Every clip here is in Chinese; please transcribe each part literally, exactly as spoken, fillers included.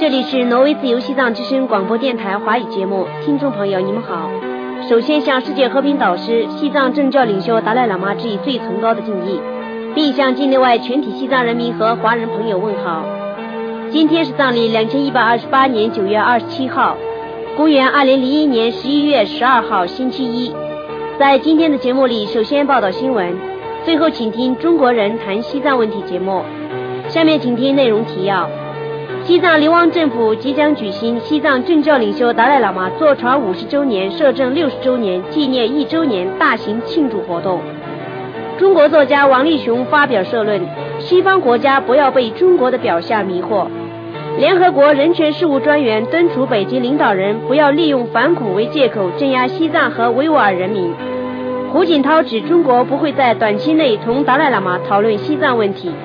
这里是挪威自由西藏之声广播电台华语节目，听众朋友你们好。首先向世界和平导师、西藏政教领袖达赖喇嘛致以最崇高的敬意，并向境内外全体西藏人民和华人朋友问好。今天是藏历两千一百二十八年九月二十七号，公元二零零一年十一月十二号星期一。在今天的节目里，首先报道新闻，最后请听中国人谈西藏问题节目。下面请听内容提要。西藏流亡政府即将举行西藏政教领袖达赖喇嘛坐传五十周年、摄政六十周年纪念一周年大型庆祝活动。中国作家王立雄发表社论，西方国家不要被中国的表象迷惑。联合国人权事务专员敦促北京领导人不要利用反恐为借口镇压西藏和维吾尔人民。胡锦涛指中国不会在短期内同达赖喇嘛讨论西藏问题。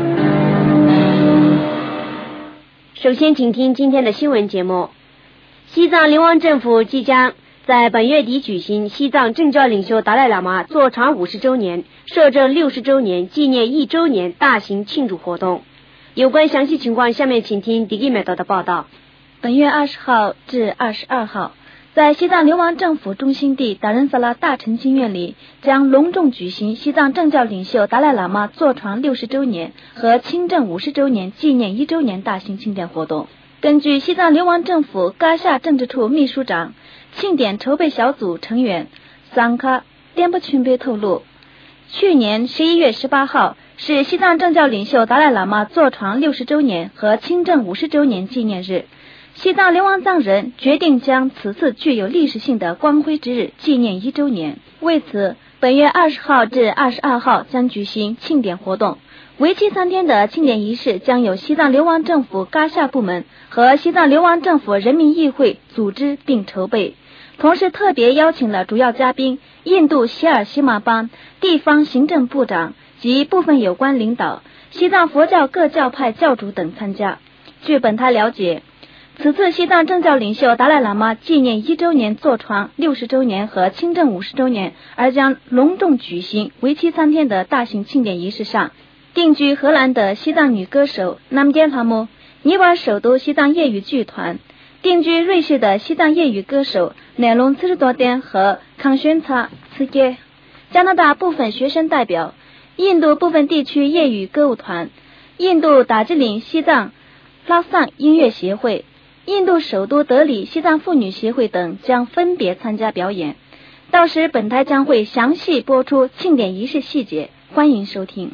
首先请听今天的新闻节目。西藏流亡政府即将在本月底举行西藏政教领袖达赖喇嘛坐传五十周年、摄政六十周年纪念一周年大型庆祝活动。有关详细情况，下面请听迪基梅德的报道。 本月二十号至二十二号，在西藏流亡政府中心地达仁萨拉大澄清院里，将隆重举行西藏政教领袖达赖喇嘛坐传六十周年和亲政五十周年纪念一周年大型庆典活动。根据西藏流亡政府噶夏政治处秘书长、庆典筹备小组成员桑卡颠波群贝透露，去年十一月十八号是西藏政教领袖达赖喇嘛坐传六十周年和亲政五十周年纪念日。西藏流亡藏人决定将此次具有历史性的光辉之日纪念一周年。为此，本月二十号至二十二号将举行庆典活动。为期三天的庆典仪式将由西藏流亡政府噶夏部门和西藏流亡政府人民议会组织并筹备，同时特别邀请了主要嘉宾印度希尔西马邦地方行政部长及部分有关领导、西藏佛教各教派教主等参加。据本台了解，此次西藏政教领袖达赖喇嘛纪念一周年坐传六十周年和亲政五十周年而将隆重举行为期三天的大型庆典仪式上，定居荷兰的西藏女歌手南甸哈姆、尼瓦尔首都西藏业余剧团，定居瑞士的西藏业余歌手乃隆茨多甸和康宣查茨耶，加拿大部分学生代表、印度部分地区业余歌舞团、印度达吉林西藏拉萨音乐协会、印度首都德里西藏妇女协会等将分别参加表演。到时本台将会详细播出庆典仪式细节，欢迎收听。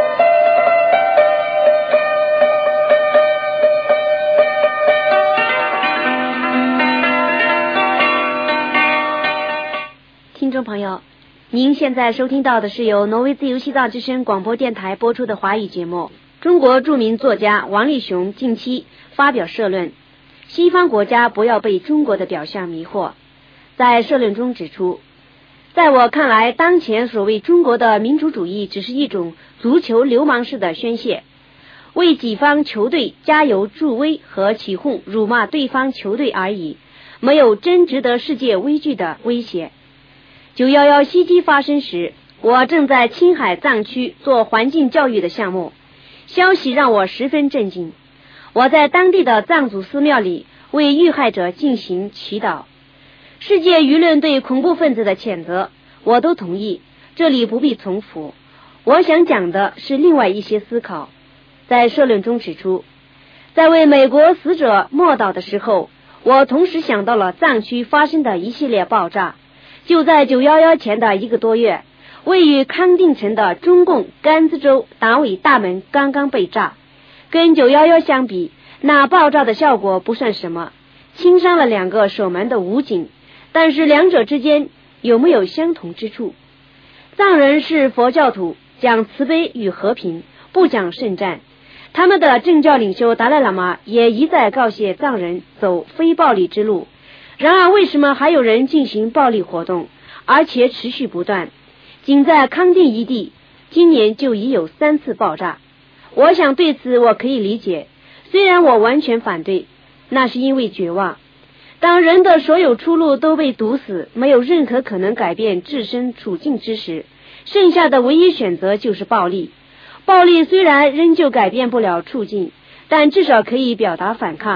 听众朋友，您现在收听到的是由挪威自由西藏之声广播电台播出的华语节目。中国著名作家王立雄近期发表社论，西方国家不要被中国的表象迷惑。在社论中指出，在我看来，当前所谓中国的民主主义只是一种足球流氓式的宣泄，为己方球队加油助威和起哄辱骂对方球队而已，没有真值得世界畏惧的威胁。九一一袭击发生时，我正在青海藏区做环境教育的项目，消息让我十分震惊。我在当地的藏族寺庙里为遇害者进行祈祷。世界舆论对恐怖分子的谴责，我都同意，这里不必重复。我想讲的是另外一些思考。在社论中指出，在为美国死者默祷的时候，我同时想到了藏区发生的一系列爆炸。就在九一一前的一个多月，位于康定城的中共甘孜州党委大门刚刚被炸。跟九一一相比，那爆炸的效果不算什么，轻伤了两个守门的武警，但是两者之间有没有相同之处？藏人是佛教徒，讲慈悲与和平，不讲圣战。他们的政教领袖达赖喇嘛也一再告诫藏人走非暴力之路。然而为什么还有人进行暴力活动，而且持续不断？仅在康定一地，今年就已有三次爆炸。我想对此我可以理解，虽然我完全反对，那是因为绝望。当人的所有出路都被堵死，没有任何可能改变自身处境之时，剩下的唯一选择就是暴力。暴力虽然仍旧改变不了处境，但至少可以表达反抗，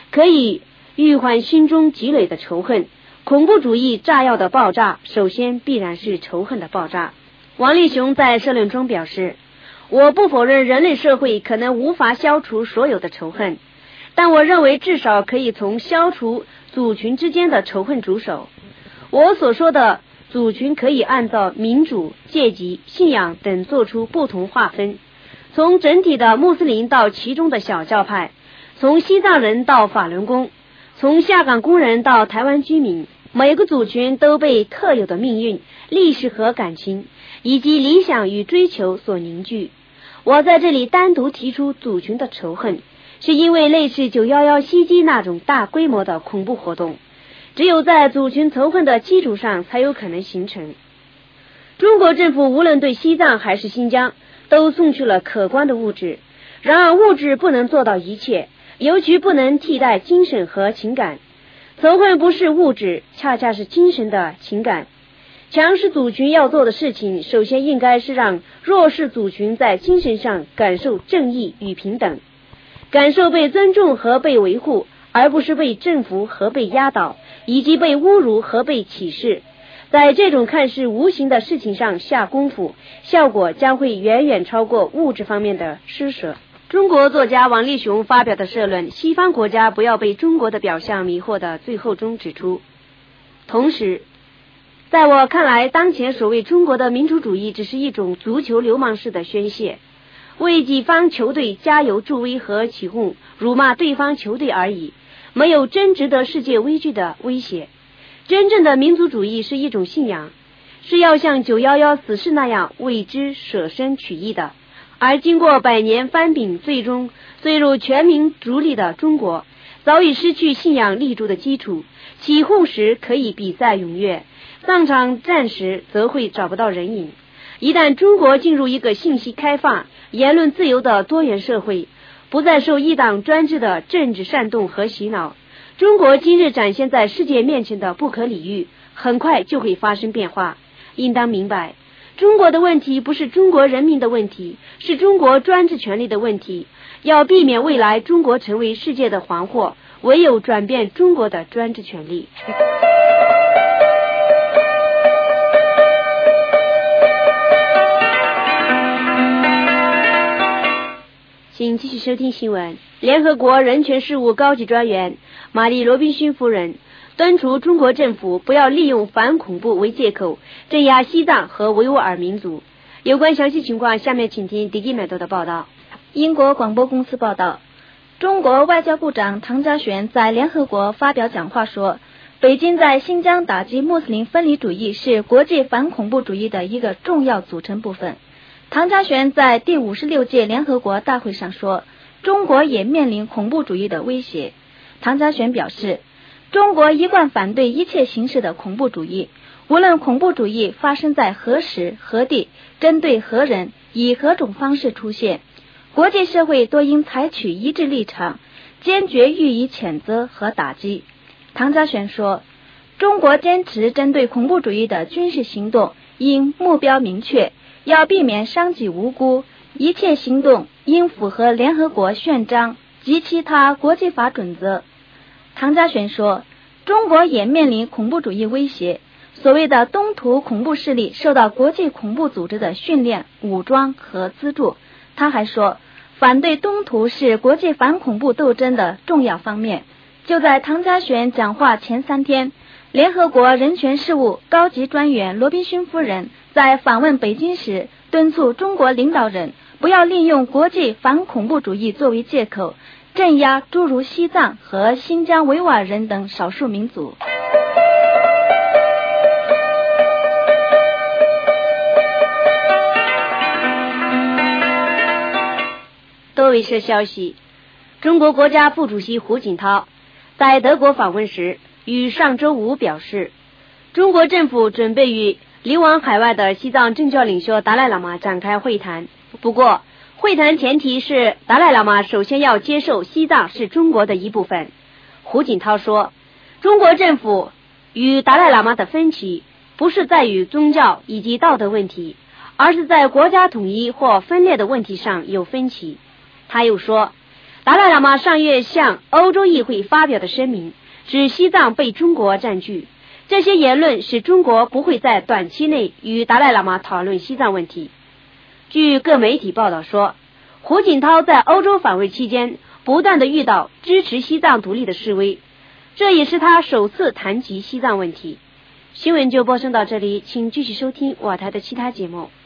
可以预缓心中积累的仇恨。恐怖主义炸药的爆炸，首先必然是仇恨的爆炸。王立雄在社论中表示，我不否认人类社会可能无法消除所有的仇恨，但我认为至少可以从消除族群之间的仇恨着手。我所说的族群可以按照民主、阶级、信仰等做出不同划分，从整体的穆斯林到其中的小教派，从西藏人到法轮功，从下岗工人到台湾居民，每个族群都被特有的命运、历史和感情以及理想与追求所凝聚。我在这里单独提出族群的仇恨，是因为类似九一一袭击那种大规模的恐怖活动，只有在族群仇恨的基础上才有可能形成。中国政府无论对西藏还是新疆都送去了可观的物质，然而物质不能做到一切，尤其不能替代精神和情感。仇恨不是物质，恰恰是精神的情感。强势族群要做的事情，首先应该是让弱势族群在精神上感受正义与平等，感受被尊重和被维护，而不是被征服和被压倒，以及被侮辱和被歧视。在这种看似无形的事情上下功夫，效果将会远远超过物质方面的施舍。中国作家王立雄发表的社论《西方国家不要被中国的表象迷惑》的最后中指出，同时在我看来，当前所谓中国的民主主义只是一种足球流氓式的宣泄，为己方球队加油助威和起哄，辱骂对方球队而已，没有真值得世界畏惧的威胁。真正的民族主义是一种信仰，是要像九一一死士那样为之舍身取义的。而经过百年翻饼，最终坠入全民逐利的中国，早已失去信仰立足的基础。起哄时可以比赛踊跃，上场战时则会找不到人影。一旦中国进入一个信息开放、言论自由的多元社会，不再受一党专制的政治煽动和洗脑，中国今日展现在世界面前的不可理喻，很快就会发生变化。应当明白，中国的问题不是中国人民的问题，是中国专制权力的问题。要避免未来中国成为世界的黄祸，唯有转变中国的专制权力。请继续收听新闻。联合国人权事务高级专员玛丽·罗宾逊夫人敦促中国政府不要利用反恐怖为借口镇压西藏和维吾尔民族。有关详细情况，下面请听迪基麦多的报道。 英国广播公司报道，中国外交部长唐家璇在联合国发表讲话说，北京在新疆打击穆斯林分离主义是国际反恐怖主义的一个重要组成部分。唐家璇在第五十六届联合国大会上说，中国也面临恐怖主义的威胁。唐家璇表示，中国一贯反对一切形式的恐怖主义，无论恐怖主义发生在何时何地，针对何人，以何种方式出现，国际社会都应采取一致立场，坚决予以谴责和打击。唐家璇说，中国坚持针对恐怖主义的军事行动应目标明确，要避免伤及无辜，一切行动应符合联合国宪章及其他国际法准则。唐家璇说，中国也面临恐怖主义威胁，所谓的东突恐怖势力受到国际恐怖组织的训练、武装和资助。他还说，反对东突是国际反恐怖斗争的重要方面。就在唐家璇讲话前三天，联合国人权事务高级专员罗宾逊夫人在访问北京时，敦促中国领导人不要利用国际反恐怖主义作为借口，镇压诸如西藏和新疆维吾尔人等少数民族。 多维社消息，中国国家副主席胡锦涛在德国访问时，于上周五表示，中国政府准备与流亡海外的西藏政教领袖达赖喇嘛展开会谈，不过会谈前提是达赖喇嘛首先要接受西藏是中国的一部分。胡锦涛说，中国政府与达赖喇嘛的分歧不是在于宗教以及道德问题，而是在国家统一或分裂的问题上有分歧。他又说， 达赖喇嘛上月向欧洲议会发表的声明，指西藏被中国占据。这些言论使中国不会在短期内与达赖喇嘛讨论西藏问题。据各媒体报道说，胡锦涛在欧洲访问期间不断地遇到支持西藏独立的示威，这也是他首次谈及西藏问题。新闻就播送到这里，请继续收听我台的其他节目。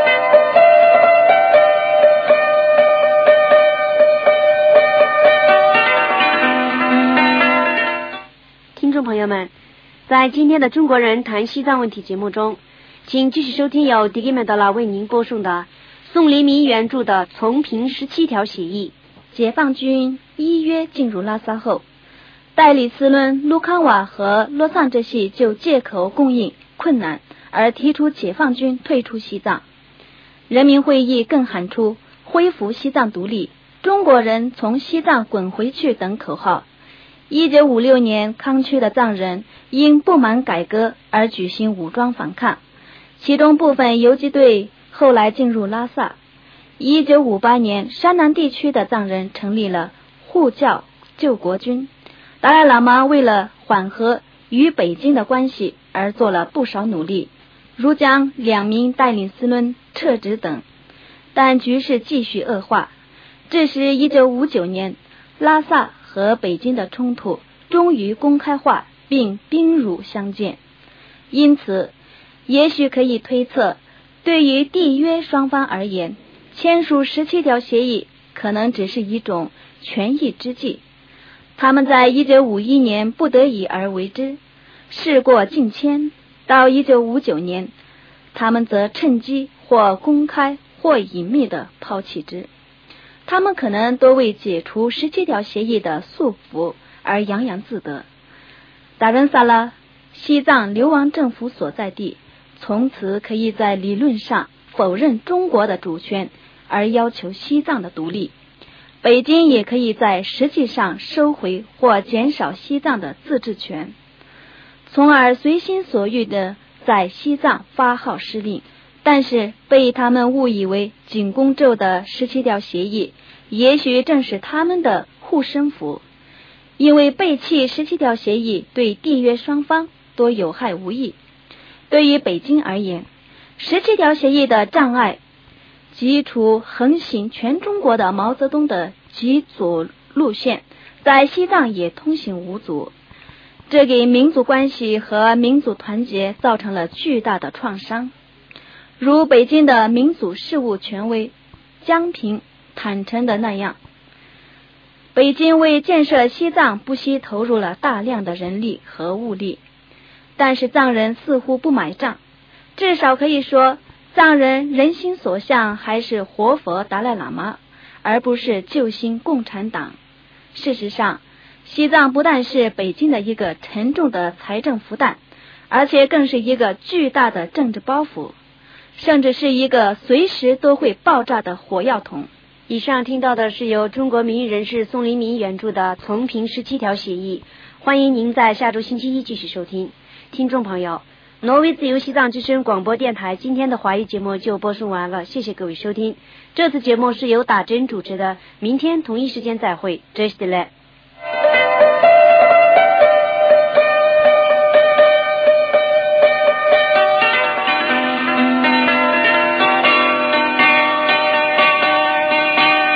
听众朋友们，在今天的中国人谈西藏问题节目中，请继续收听由迪吉曼德拉为您播送的宋黎明原著的《从平十七条协议》。 解放军依约进入拉萨后，代理司伦卢康瓦和洛桑这系就借口供应困难而提出解放军退出西藏。人民会议更喊出恢复西藏独立、中国人从西藏滚回去等口号。一九五六年，康区的藏人因不满改革而举行武装反抗，其中部分游击队后来进入拉萨。一九五八年，山南地区的藏人成立了护教救国军。达赖喇嘛为了缓和与北京的关系而做了不少努力，如将两名带领司伦撤职等，但局势继续恶化。这时一九五九年，拉萨和北京的冲突终于公开化并兵戎相见。因此也许可以推测，对于缔约双方而言，签署十七条协议可能只是一种权宜之计。他们在一九五一年不得已而为之，事过境迁，到一九五九年，他们则趁机或公开或隐秘地抛弃之。他们可能都为解除十七条协议的束缚而洋洋自得。达仁萨拉，西藏流亡政府所在地，从此可以在理论上否认中国的主权，而要求西藏的独立。北京也可以在实际上收回或减少西藏的自治权，从而随心所欲地在西藏发号施令。但是被他们误以为仅供咒的十七条协议，也许正是他们的护身符。因为背弃十七条协议对缔约双方都有害无益。对于北京而言，十七条协议的障碍即除横行全中国的毛泽东的极左路线，在西藏也通行无阻，这给民族关系和民族团结造成了巨大的创伤。如北京的民族事务权威江平坦诚的那样，北京为建设西藏不惜投入了大量的人力和物力，但是藏人似乎不买账。至少可以说，藏人人心所向还是活佛达赖喇嘛，而不是救星共产党。事实上，西藏不但是北京的一个沉重的财政负担，而且更是一个巨大的政治包袱，甚至是一个随时都会爆炸的火药桶。 以上听到的是由中国民意人士宋黎明原著的《从平十七条协议》，欢迎您在下周星期一继续收听。听众朋友，挪威自由西藏之声广播电台今天的华语节目就播送完了，谢谢各位收听。这次节目是由打针主持的，明天同一时间再会，这是的嘞。